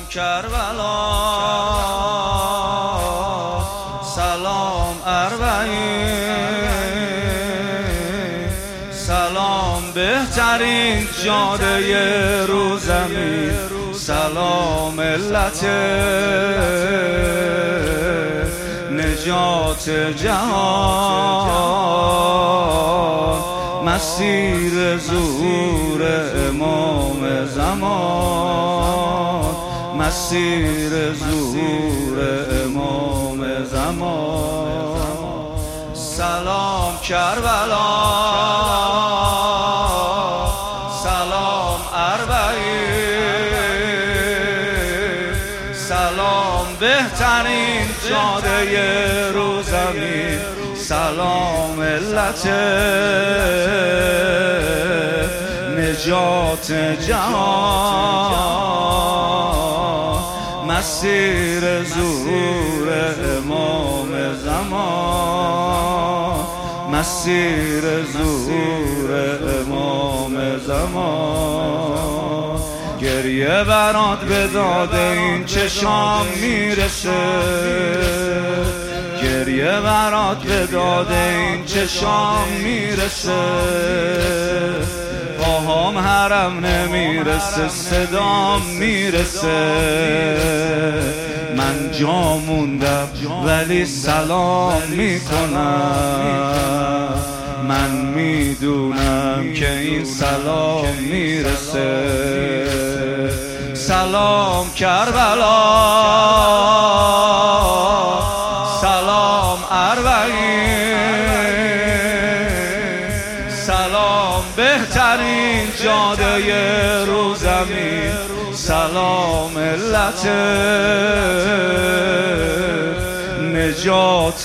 کربلا، سلام اربعین، سلام بهترین جاده رو زمین، سلام ملت نجات جهان، مسیر ظهور امام زمان، مسیر ظهور امام زمان. سلام کربلا، سلام اربعین، سلام بهترین جاده رو زمین، سلام ملت نجات جهان، مسیر ظهور امام زمان، مسیر ظهور امام زمان. گریه برات به داد این چشام میرسه، گریه برات به داد این چشام میرسه، پاهام حرم نمیرسه، صدام میرسه، من جا موندم ولی سلام میکنم، من میدونم که این سلام میرسه. سلام کربلا، سلام اربعین، سلام بهترین جاده رو زمین، سلام ملت نجات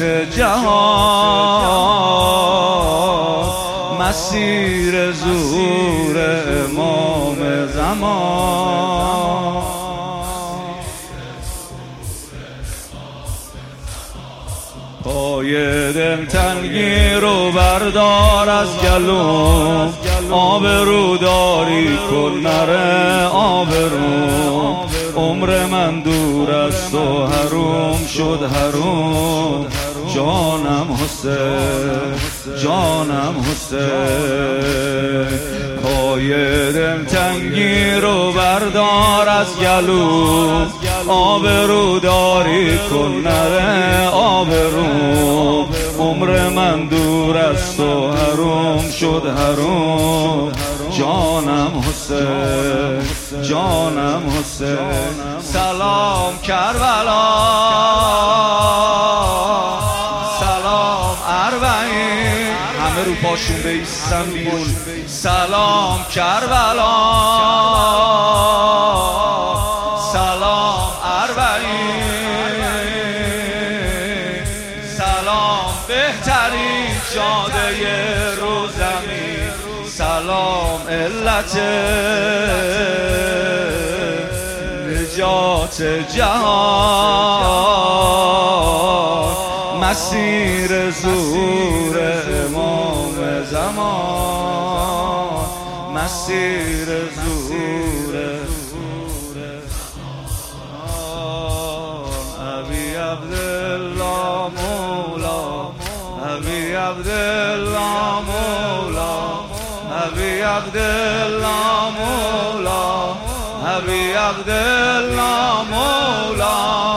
جهان، مسیر ظهور امام زمان. پای دلتنگی رو بردار از گلوم، آبرو داری کن نره آبرو، عمر من دور از تو حروم شد حروم، جانم حسین، جانم حسین. پای دلتنگی رو بردار از گلوم، آبرو داری کن نره آبرو، عمر من دور از تو حروم شد حروم، جانم حسین، جانم حسین. سلام کربلا، سلام اربعین، همه رو پاشون بیستن بیرون. سلام کربلا، سلام اربعین، سلام بهترین جاده رو زمین، سلام علت نجات جهان، مسیر ظهور امام زمان، مسیر ظهور ابی عبدالله مولا، ابی عبدالله مولا، ابی عبدالله مولا، ابی عبدالله مولا.